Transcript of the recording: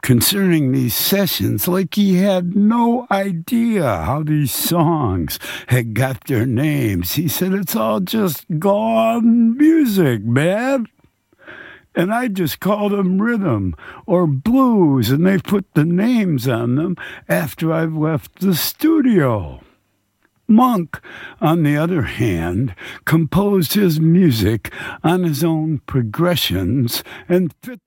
concerning these sessions like he had no idea how these songs had got their names. He said, it's all just gone music, man. And I just called them rhythm or blues, and they put the names on them after I've left the studio. Monk, on the other hand, composed his music on his own progressions and fit